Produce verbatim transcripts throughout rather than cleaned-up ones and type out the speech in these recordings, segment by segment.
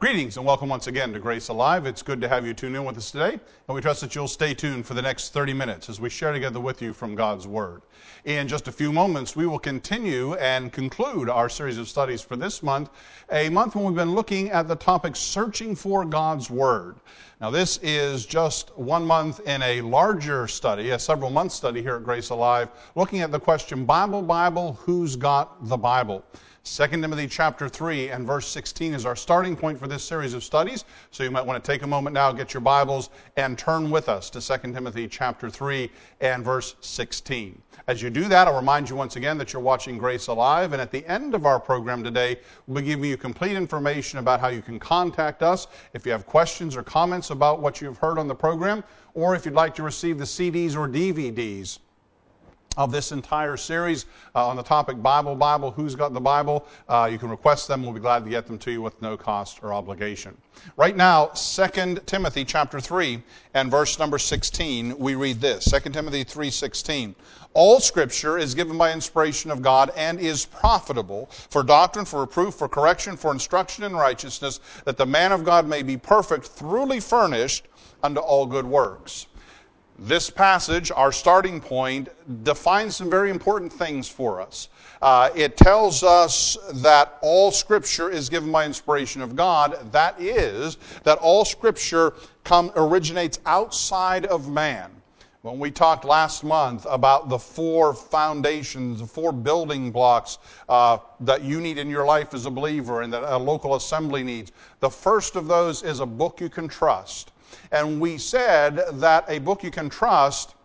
Greetings and welcome once again to Grace Alive. It's good to have you tune in with us today, and we trust that you'll stay tuned for the next thirty minutes as we share together with you from God's Word. In just a few moments, we will continue and conclude our series of studies for this month, a month when we've been looking at the topic Searching for God's Word. Now, this is just one month in a larger study, a several-month study here at Grace Alive, looking at the question, Bible, Bible, who's got the Bible? Second Timothy chapter three and verse sixteen is our starting point for this series of studies. So you might want to take a moment now, get your Bibles, and turn with us to Second Timothy chapter three and verse sixteen. As you do that, I'll remind you once again that you're watching Grace Alive, and at the end of our program today, we'll be giving you complete information about how you can contact us if you have questions or comments about what you've heard on the program, or if you'd like to receive the C Ds or D V Ds of this entire series uh, on the topic Bible, Bible, who's got the Bible. Uh, you can request them. We'll be glad to get them to you with no cost or obligation. Right now, Second Timothy chapter three and verse number sixteen, we read this. Second Timothy three sixteen. All Scripture is given by inspiration of God and is profitable for doctrine, for reproof, for correction, for instruction in righteousness, that the man of God may be perfect, thoroughly furnished unto all good works. This passage, our starting point, defines some very important things for us. Uh, it tells us that all Scripture is given by inspiration of God. That is, that all Scripture come, originates outside of man. When we talked last month about the four foundations, the four building blocks uh, that you need in your life as a believer and that a local assembly needs, the first of those is a book you can trust. And we said that a book you can trust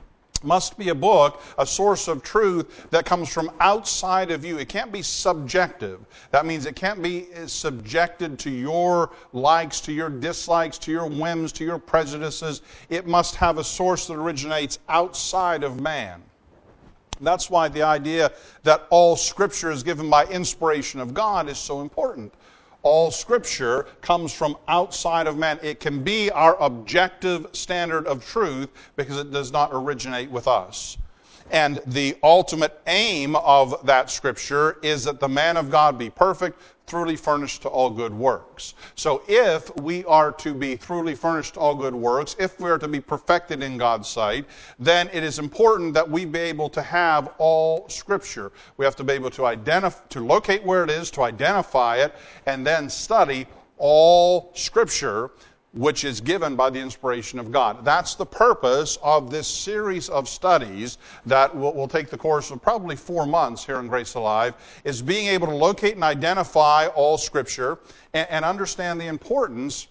must be a book, a source of truth that comes from outside of you. It can't be subjective. That means it can't be subjected to your likes, to your dislikes, to your whims, to your prejudices. It must have a source that originates outside of man. That's why the idea that all Scripture is given by inspiration of God is so important. All Scripture comes from outside of man. It can be our objective standard of truth because it does not originate with us. And the ultimate aim of that Scripture is that the man of God be perfect, thoroughly furnished to all good works. So if we are to be thoroughly furnished to all good works, if we are to be perfected in God's sight, then it is important that we be able to have all Scripture. We have to be able to identify, to locate where it is, to identify it, and then study all Scripture, which is given by the inspiration of God. That's the purpose of this series of studies that will, will take the course of probably four months here in Grace Alive, is being able to locate and identify all Scripture and, and understand the importance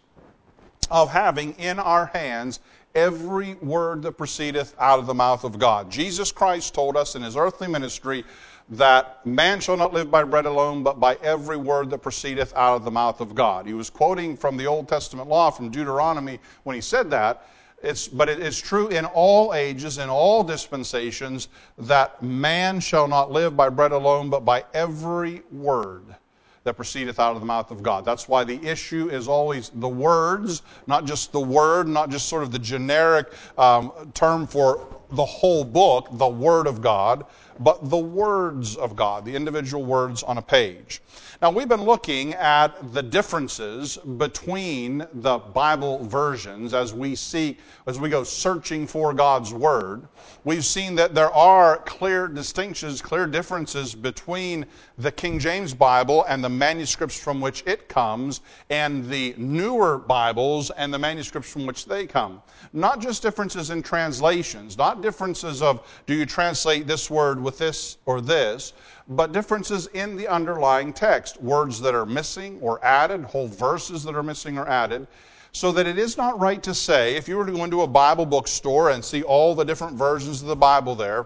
of having in our hands every word that proceedeth out of the mouth of God. Jesus Christ told us in His earthly ministry that man shall not live by bread alone, but by every word that proceedeth out of the mouth of God. He was quoting from the Old Testament law, from Deuteronomy, when he said that. It's, but it is true in all ages, in all dispensations, that man shall not live by bread alone, but by every word that proceedeth out of the mouth of God. That's why the issue is always the words, not just the word, not just sort of the generic um, term for the whole book, the Word of God, but the words of God, the individual words on a page. Now, we've been looking at the differences between the Bible versions as we see, as we go searching for God's Word. We've seen that there are clear distinctions, clear differences between the King James Bible and the manuscripts from which it comes, and the newer Bibles and the manuscripts from which they come. Not just differences in translations, not differences of do you translate this word with this or this, but differences in the underlying text, words that are missing or added, whole verses that are missing or added, so that it is not right to say, if you were to go into a Bible bookstore and see all the different versions of the Bible there,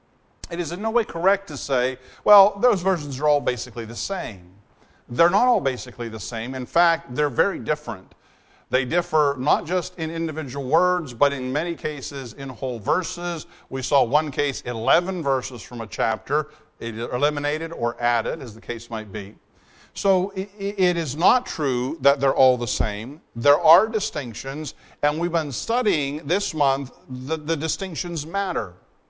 it is in no way correct to say, well, those versions are all basically the same. They're not all basically the same. In fact, they're very different. They differ not just in individual words, but in many cases in whole verses. We saw one case, eleven verses from a chapter, eliminated or added, as the case might be. So it is not true that they're all the same. There are distinctions, and we've been studying this month that the distinctions matter.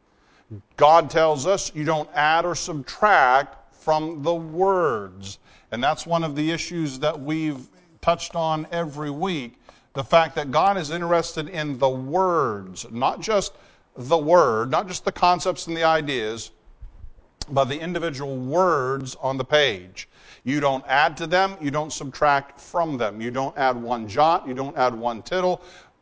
God tells us you don't add or subtract from the words. And that's one of the issues that we've touched on every week, the fact that God is interested in the words, not just the word, not just the concepts and the ideas, but the individual words on the page. You don't add to them, you don't subtract from them. You don't add one jot, you don't add one tittle.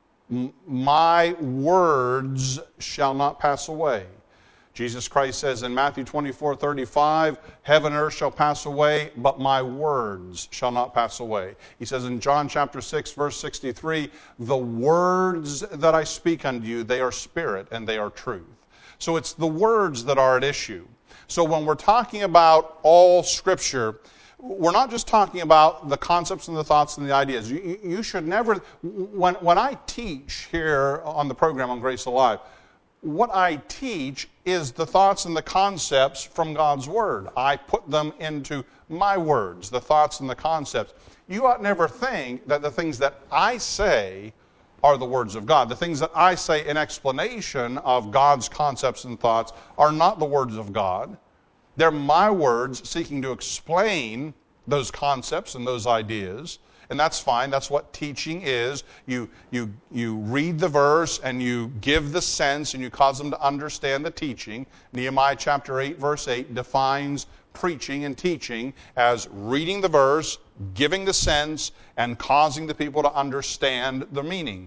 My words shall not pass away. Jesus Christ says in Matthew twenty-four thirty-five, heaven and earth shall pass away, but my words shall not pass away. He says in John chapter six, verse sixty-three, the words that I speak unto you, they are spirit and they are truth. So it's the words that are at issue. So when we're talking about all Scripture, we're not just talking about the concepts and the thoughts and the ideas. You, you should never, when, when I teach here on the program on Grace Alive, what I teach is the thoughts and the concepts from God's Word. I put them into my words, the thoughts and the concepts. You ought never think that the things that I say are the words of God. The things that I say in explanation of God's concepts and thoughts are not the words of God. They're my words seeking to explain those concepts and those ideas. And that's fine. That's what teaching is. You, you, you read the verse and you give the sense and you cause them to understand the teaching. Nehemiah chapter eight, verse eight defines preaching and teaching as reading the verse, giving the sense, and causing the people to understand the meaning.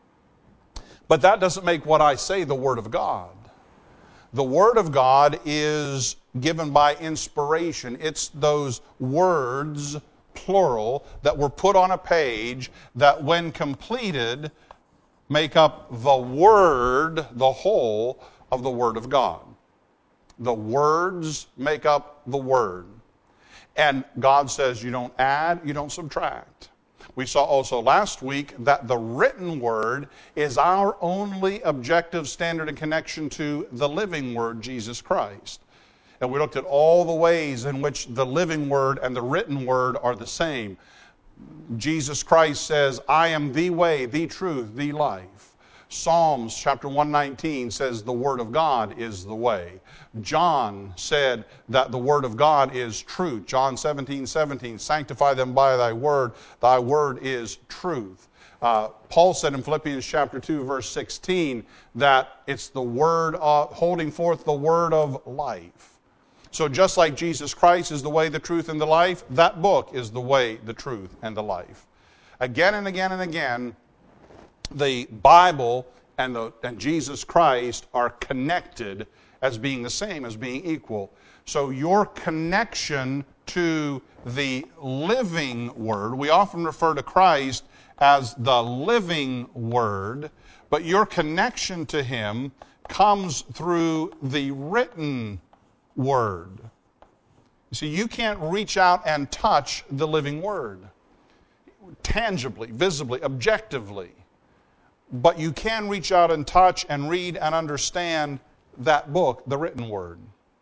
But that doesn't make what I say the Word of God. The Word of God is given by inspiration. It's those words, plural, that were put on a page that when completed make up the Word, the whole of the Word of God. The words make up the Word. And God says you don't add, you don't subtract. We saw also last week that the written Word is our only objective standard and connection to the living Word, Jesus Christ. And we looked at all the ways in which the living Word and the written Word are the same. Jesus Christ says, I am the way, the truth, the life. Psalms chapter one nineteen says the Word of God is the way. John said that the Word of God is truth. John seventeen seventeen, sanctify them by thy word. Thy word is truth. Uh, Paul said in Philippians chapter two, verse sixteen, that it's the word, of, holding forth the word of life. So just like Jesus Christ is the way, the truth, and the life, that book is the way, the truth, and the life. Again and again and again, the Bible and, the, and Jesus Christ are connected as being the same, as being equal. So your connection to the living Word, we often refer to Christ as the living Word, but your connection to Him comes through the written Word. You see, you can't reach out and touch the living Word tangibly, visibly, objectively. But you can reach out and touch and read and understand that book, the written Word.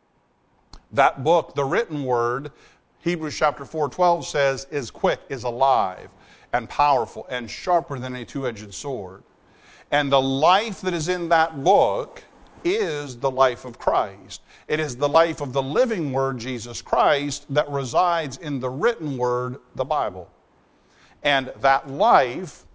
That book, the written Word, Hebrews chapter four twelve says, is quick, is alive, and powerful, and sharper than a two-edged sword. And the life that is in that book is the life of Christ. It is the life of the living Word, Jesus Christ, that resides in the written Word, the Bible. And that life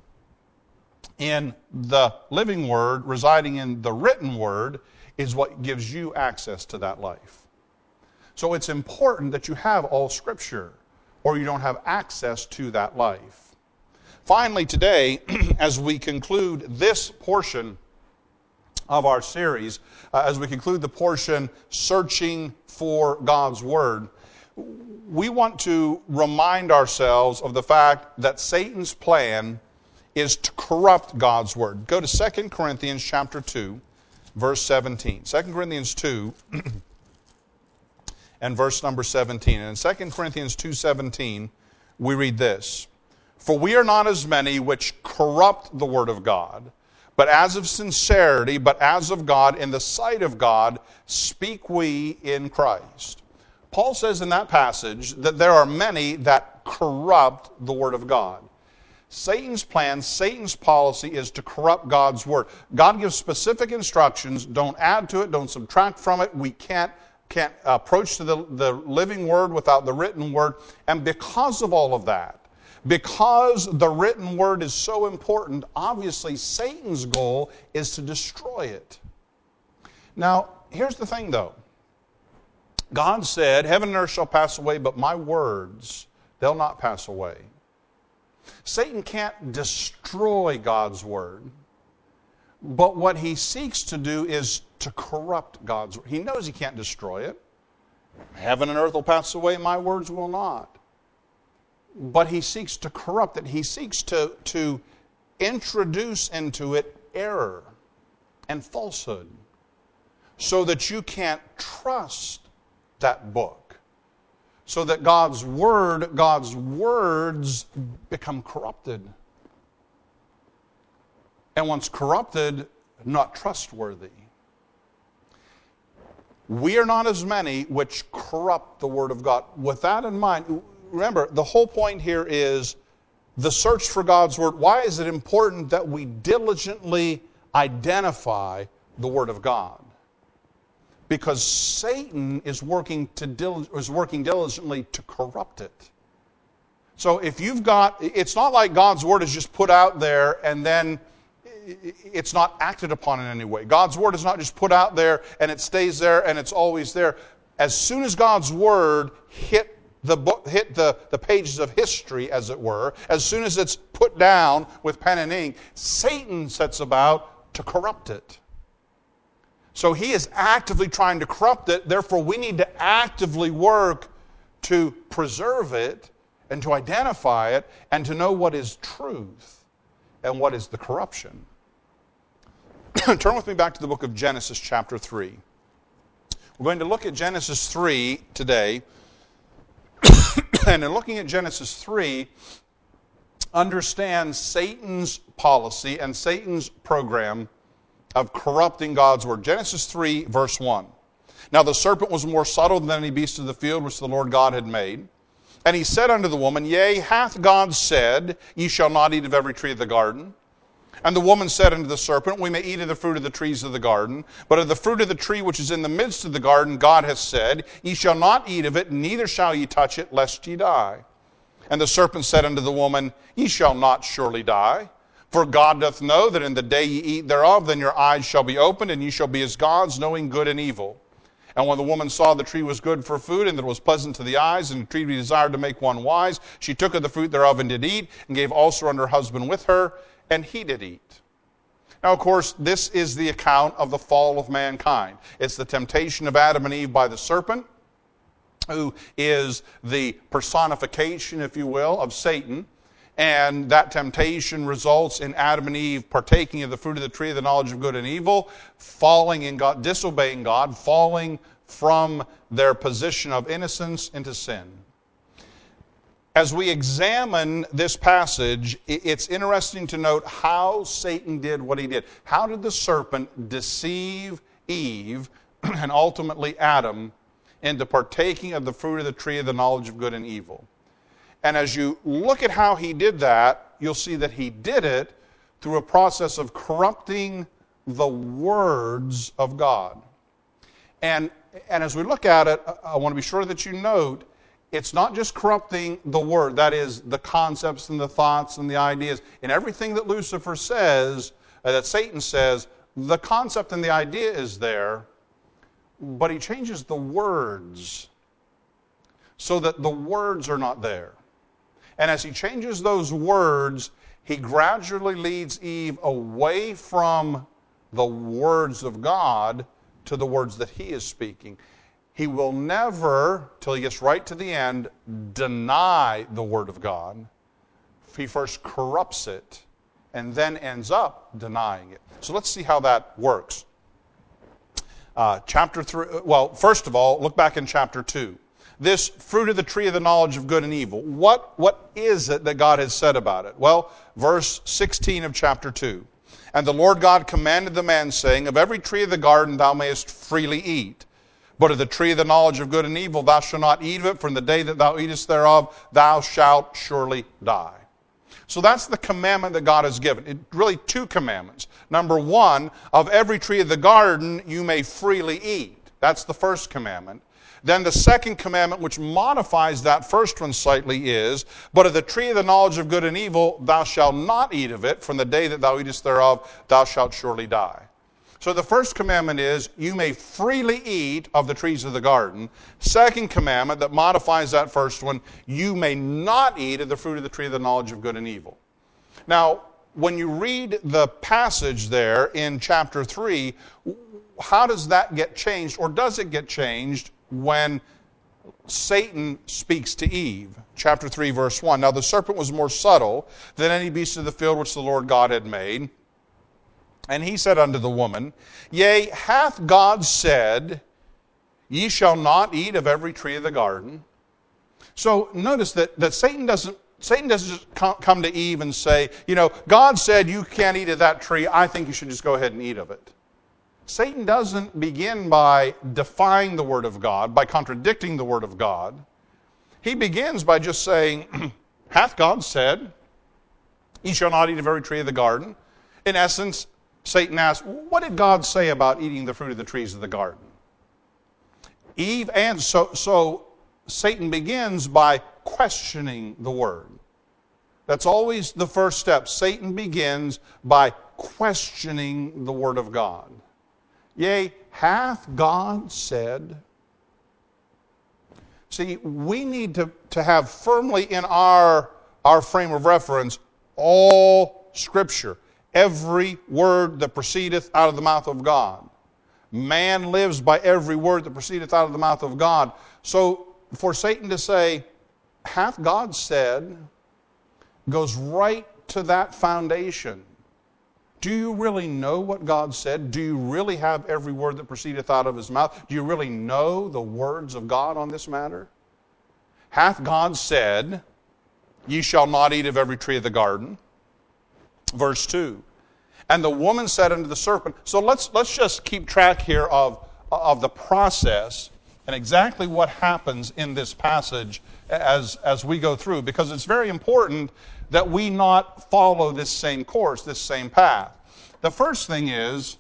in the living Word, residing in the written Word, is what gives you access to that life. So it's important that you have all Scripture, or you don't have access to that life. Finally, today, as we conclude this portion of our series, uh, as we conclude the portion Searching for God's Word, we want to remind ourselves of the fact that Satan's plan is to corrupt God's Word. Go to Second Corinthians chapter two, verse seventeen. Second Corinthians two and verse number seventeen. And in Second Corinthians two seventeen, we read this, for we are not as many which corrupt the Word of God, but as of sincerity, but as of God, in the sight of God, speak we in Christ. Paul says in that passage that there are many that corrupt the Word of God. Satan's plan, Satan's policy is to corrupt God's Word. God gives specific instructions. Don't add to it. Don't subtract from it. We can't, can't approach to the, the living Word without the written Word. And because of all of that, Because the written word is so important, obviously Satan's goal is to destroy it. Now, here's the thing though. God said, heaven and earth shall pass away, but my words, they'll not pass away. Satan can't destroy God's word, but what he seeks to do is to corrupt God's word. He knows he can't destroy it. Heaven and earth will pass away, my words will not. But he seeks to corrupt it. He seeks to, to introduce into it error and falsehood so that you can't trust that book. So that God's word, God's words become corrupted. And once corrupted, not trustworthy. We are not as many which corrupt the word of God. With that in mind, remember, the whole point here is the search for God's word. Why is it important that we diligently identify the word of God? Because Satan is working to dil- is working diligently to corrupt it. So if you've got, it's not like God's word is just put out there and then it's not acted upon in any way. God's word is not just put out there and it stays there and it's always there. As soon as God's word hit the book, hit the, the pages of history, as it were, as soon as it's put down with pen and ink, Satan sets about to corrupt it. So he is actively trying to corrupt it. Therefore, we need to actively work to preserve it and to identify it and to know what is truth and what is the corruption. Turn with me back to the book of Genesis chapter three. We're going to look at Genesis three today. And in looking at Genesis three, understand Satan's policy and Satan's program of corrupting God's word. Genesis three, verse one. Now the serpent was more subtle than any beast of the field which the Lord God had made. And he said unto the woman, Yea, hath God said, Ye shall not eat of every tree of the garden? And the woman said unto the serpent, We may eat of the fruit of the trees of the garden, but of the fruit of the tree which is in the midst of the garden, God hath said, Ye shall not eat of it, neither shall ye touch it, lest ye die. And the serpent said unto the woman, Ye shall not surely die. For God doth know that in the day ye eat thereof, then your eyes shall be opened, and ye shall be as gods, knowing good and evil. And when the woman saw the tree was good for food, and that it was pleasant to the eyes, and the tree to be desired to make one wise, she took of the fruit thereof and did eat, and gave also unto her husband with her, and he did eat. Now, of course, this is the account of the fall of mankind. It's the temptation of Adam and Eve by the serpent, who is the personification, if you will, of Satan. And that temptation results in Adam and Eve partaking of the fruit of the tree of the knowledge of good and evil, falling in God, disobeying God, falling from their position of innocence into sin. As we examine this passage, it's interesting to note how Satan did what he did. How did the serpent deceive Eve and ultimately Adam into partaking of the fruit of the tree of the knowledge of good and evil? And as you look at how he did that, you'll see that he did it through a process of corrupting the words of God. And, and as we look at it, I want to be sure that you note, it's not just corrupting the word, that is, the concepts and the thoughts and the ideas. In everything that Lucifer says, uh, that Satan says, the concept and the idea is there, but he changes the words so that the words are not there. And as he changes those words, he gradually leads Eve away from the words of God to the words that he is speaking. He will never, till he gets right to the end, deny the word of God. He first corrupts it and then ends up denying it. So let's see how that works. Uh, chapter three, well, first of all, look back in chapter two. This fruit of the tree of the knowledge of good and evil. What, what is it that God has said about it? Well, verse sixteen of chapter two. And the Lord God commanded the man, saying, Of every tree of the garden thou mayest freely eat, but of the tree of the knowledge of good and evil thou shalt not eat of it, for in the day that thou eatest thereof thou shalt surely die. So that's the commandment that God has given. It, really two commandments. Number one, of every tree of the garden you may freely eat. That's the first commandment. Then the second commandment, which modifies that first one slightly, is, but of the tree of the knowledge of good and evil, thou shalt not eat of it. From the day that thou eatest thereof, thou shalt surely die. So the first commandment is, you may freely eat of the trees of the garden. Second commandment that modifies that first one, you may not eat of the fruit of the tree of the knowledge of good and evil. Now, when you read the passage there in chapter three, how does that get changed, or does it get changed when Satan speaks to Eve? Chapter three, verse one. Now the serpent was more subtle than any beast of the field which the Lord God had made. And he said unto the woman, Yea, hath God said, Ye shall not eat of every tree of the garden? So notice that, that Satan doesn't Satan doesn't just come to Eve and say, you know, God said you can't eat of that tree. I think you should just go ahead and eat of it. Satan doesn't begin by defying the Word of God, by contradicting the Word of God. He begins by just saying, hath God said, Ye shall not eat of every tree of the garden? In essence, Satan asks, what did God say about eating the fruit of the trees of the garden? Eve answers, so, so Satan begins by questioning the Word. That's always the first step. Satan begins by questioning the Word of God. Yea, hath God said? See, we need to, to have firmly in our, our frame of reference all Scripture. Every word that proceedeth out of the mouth of God. Man lives by every word that proceedeth out of the mouth of God. So for Satan to say, hath God said, goes right to that foundation. Do you really know what God said? Do you really have every word that proceedeth out of his mouth? Do you really know the words of God on this matter? Hath God said, Ye shall not eat of every tree of the garden? Verse two. And the woman said unto the serpent, so let's, let's just keep track here of, of the process and exactly what happens in this passage as, as we go through, because it's very important that we not follow this same course, this same path. The first thing is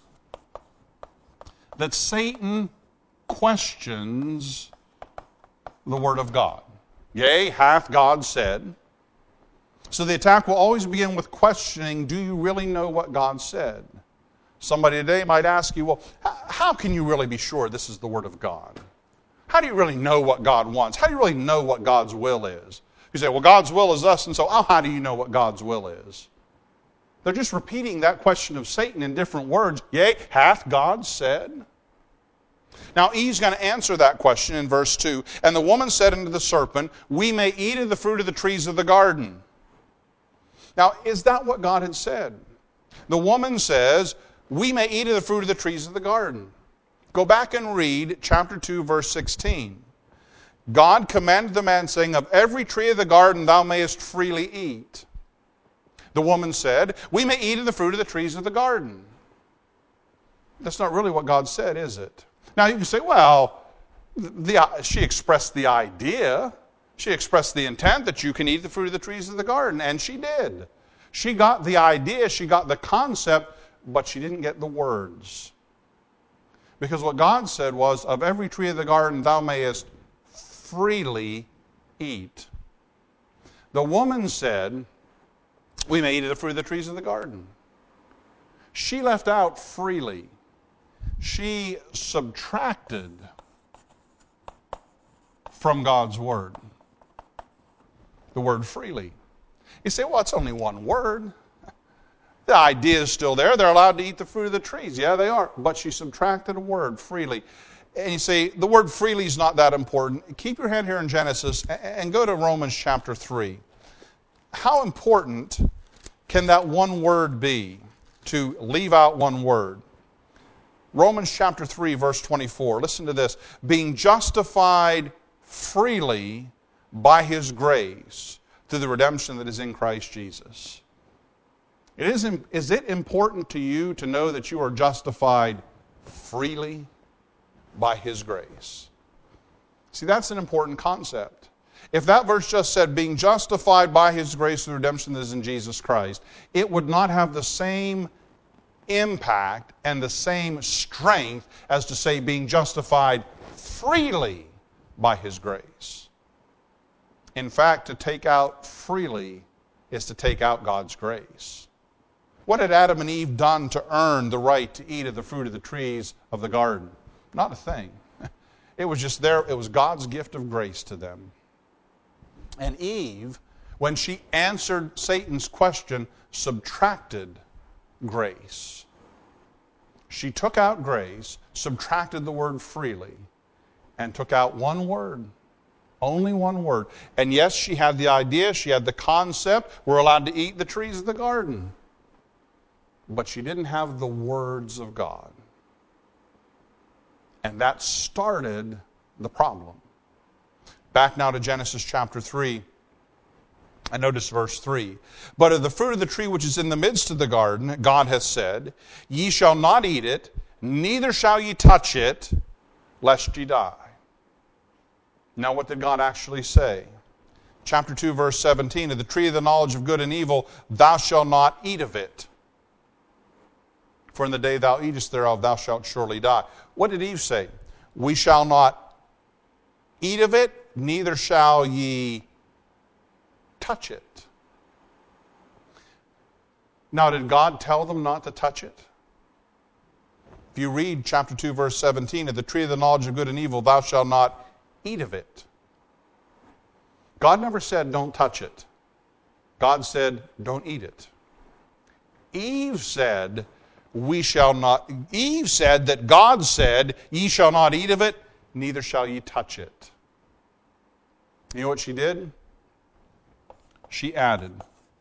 that Satan questions the Word of God. Yea, hath God said? So the attack will always begin with questioning, do you really know what God said? Somebody today might ask you, well, how can you really be sure this is the Word of God? How do you really know what God wants? How do you really know what God's will is? You say, well, God's will is thus, and so oh, how do you know what God's will is? They're just repeating that question of Satan in different words. Yea, hath God said? Now Eve's going to answer that question in verse two. And the woman said unto the serpent, we may eat of the fruit of the trees of the garden. Now, is that what God had said? The woman says, we may eat of the fruit of the trees of the garden. Go back and read chapter two, verse sixteen. God commanded the man, saying, of every tree of the garden thou mayest freely eat. The woman said, we may eat of the fruit of the trees of the garden. That's not really what God said, is it? Now you can say, well, the, she expressed the idea. She expressed the intent that you can eat the fruit of the trees of the garden, and she did. She got the idea, she got the concept, but she didn't get the words. Because what God said was, of every tree of the garden thou mayest freely eat. The woman said, we may eat of the fruit of the trees of the garden. She left out freely. She subtracted from God's word. The word freely. You say, well, it's only one word. The idea is still there. They're allowed to eat the fruit of the trees. Yeah, they are. But she subtracted a word, freely. And you say, the word freely is not that important. Keep your hand here in Genesis and go to Romans chapter three. How important can that one word be to leave out one word? Romans chapter three, verse twenty-four. Listen to this. Being justified freely by His grace through the redemption that is in Christ Jesus. It is, is it important to you to know that you are justified freely by His grace? See, that's an important concept. If that verse just said, being justified by His grace through the redemption that is in Jesus Christ, it would not have the same impact and the same strength as to say being justified freely by His grace. In fact, to take out freely is to take out God's grace. What had Adam and Eve done to earn the right to eat of the fruit of the trees of the garden? Not a thing. It was just there, it was God's gift of grace to them. And Eve, when she answered Satan's question, subtracted grace. She took out grace, subtracted the word freely, and took out one word. Only one word. And yes, she had the idea, she had the concept, we're allowed to eat the trees of the garden. But she didn't have the words of God. And that started the problem. Back now to Genesis chapter three. And notice verse three. But of the fruit of the tree which is in the midst of the garden, God hath said, Ye shall not eat it, neither shall ye touch it, lest ye die. Now what did God actually say? Chapter two, verse seventeen. Of the tree of the knowledge of good and evil, thou shalt not eat of it. For in the day thou eatest thereof, thou shalt surely die. What did Eve say? We shall not eat of it, neither shall ye touch it. Now, did God tell them not to touch it? If you read chapter two, verse seventeen, of the tree of the knowledge of good and evil, thou shalt not eat of it. God never said, don't touch it. God said, don't eat it. Eve said, we shall not, Eve said that God said, ye shall not eat of it, neither shall ye touch it. You know what she did? She added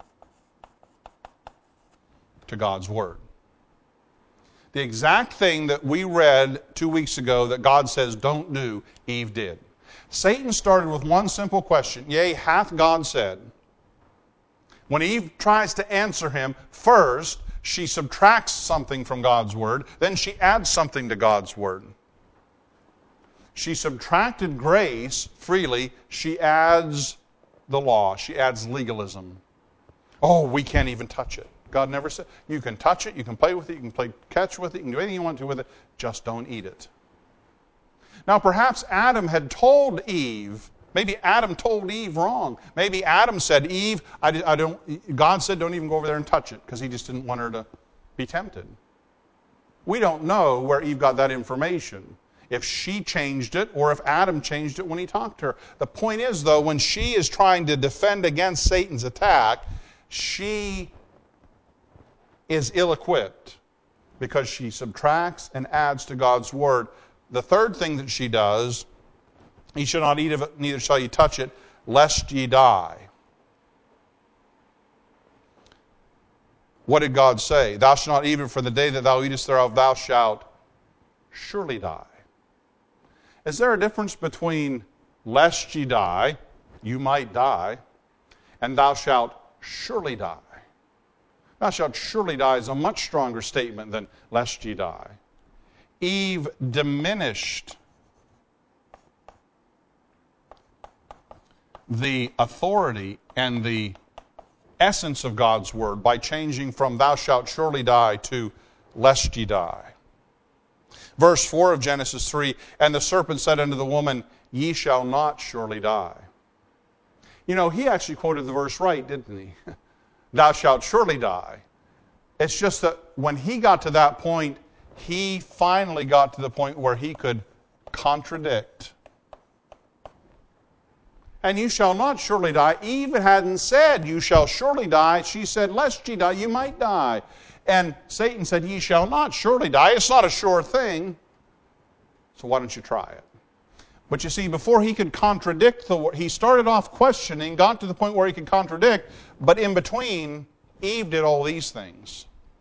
to God's word. The exact thing that we read two weeks ago that God says don't do, Eve did. Satan started with one simple question. Yea, hath God said? When Eve tries to answer him, first she subtracts something from God's word, then she adds something to God's word. She subtracted grace freely, she adds the law, she adds legalism. Oh, we can't even touch it. God never said, you can touch it, you can play with it, you can play catch with it, you can do anything you want to with it, just don't eat it. Now perhaps Adam had told Eve, maybe Adam told Eve wrong. Maybe Adam said, Eve, I, I don't, God said don't even go over there and touch it, because he just didn't want her to be tempted. We don't know where Eve got that information. If she changed it or if Adam changed it when he talked to her. The point is, though, when she is trying to defend against Satan's attack, she is ill-equipped because she subtracts and adds to God's word. The third thing that she does, ye shall not eat of it, neither shall ye touch it, lest ye die. What did God say? Thou shalt not eat it, for the day that thou eatest thereof, thou shalt surely die. Is there a difference between lest ye die, you might die, and thou shalt surely die? Thou shalt surely die is a much stronger statement than lest ye die. Eve diminished the authority and the essence of God's word by changing from thou shalt surely die to lest ye die. Verse four of Genesis three, and the serpent said unto the woman, ye shall not surely die. You know, he actually quoted the verse right, didn't he? Thou shalt surely die. It's just that when he got to that point, he finally got to the point where he could contradict. And you shall not surely die. Eve hadn't said, you shall surely die. She said, lest ye die, you might die. And Satan said, ye shall not surely die. It's not a sure thing. So why don't you try it? But you see, before he could contradict the word, he started off questioning, got to the point where he could contradict, but in between, Eve did all these things.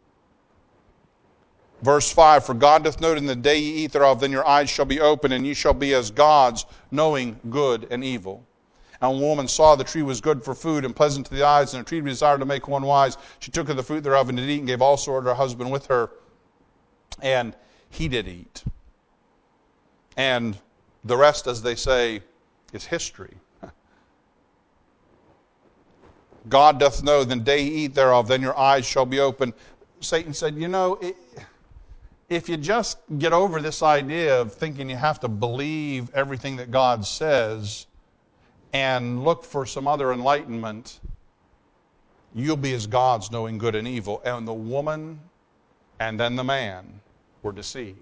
Verse five, for God doth know in the day ye eat thereof, then your eyes shall be open, and ye shall be as gods, knowing good and evil. And when the woman saw the tree was good for food, and pleasant to the eyes, and a tree to be desired to make one wise, she took of the fruit thereof, and did eat, and gave also to her husband with her, and he did eat. And the rest, as they say, is history. God doth know, the day ye eat thereof, then your eyes shall be open. Satan said, you know, it, if you just get over this idea of thinking you have to believe everything that God says and look for some other enlightenment, you'll be as gods, knowing good and evil. And the woman and then the man were deceived.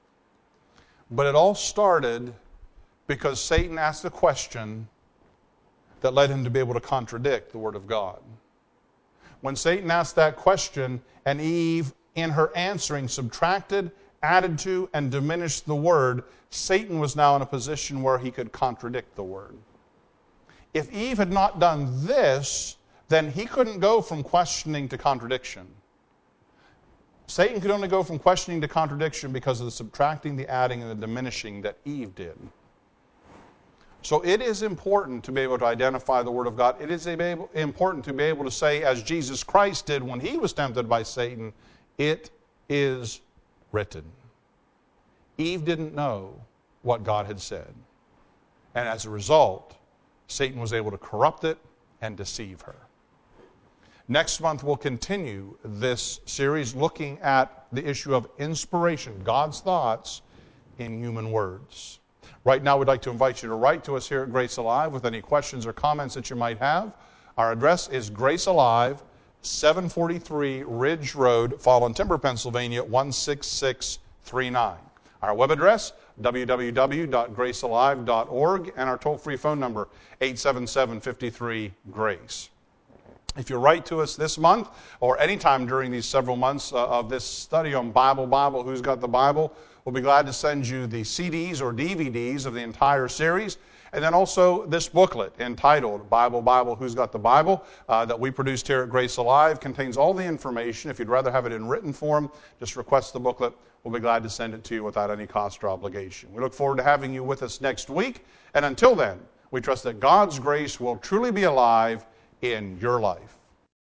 But it all started because Satan asked a question that led him to be able to contradict the Word of God. When Satan asked that question, and Eve, in her answering, subtracted, added to, and diminished the Word, Satan was now in a position where he could contradict the Word. If Eve had not done this, then he couldn't go from questioning to contradiction. Satan could only go from questioning to contradiction because of the subtracting, the adding, and the diminishing that Eve did. So it is important to be able to identify the Word of God. It is important to be able to say, as Jesus Christ did when he was tempted by Satan, it is written. Eve didn't know what God had said. And as a result, Satan was able to corrupt it and deceive her. Next month, we'll continue this series looking at the issue of inspiration, God's thoughts in human words. Right now, we'd like to invite you to write to us here at Grace Alive with any questions or comments that you might have. Our address is Grace Alive, seven forty-three Ridge Road, Fallen Timber, Pennsylvania, one six six three nine. Our web address, w w w dot grace alive dot org, and our toll-free phone number, eight seven seven, five three, GRACE. If you write to us this month or anytime during these several months uh, of this study on Bible, Bible, Who's Got the Bible, we'll be glad to send you the C Ds or D V Ds of the entire series. And then also this booklet entitled Bible, Bible, Who's Got the Bible uh, that we produced here at Grace Alive contains all the information. If you'd rather have it in written form, just request the booklet. We'll be glad to send it to you without any cost or obligation. We look forward to having you with us next week. And until then, we trust that God's grace will truly be alive in your life.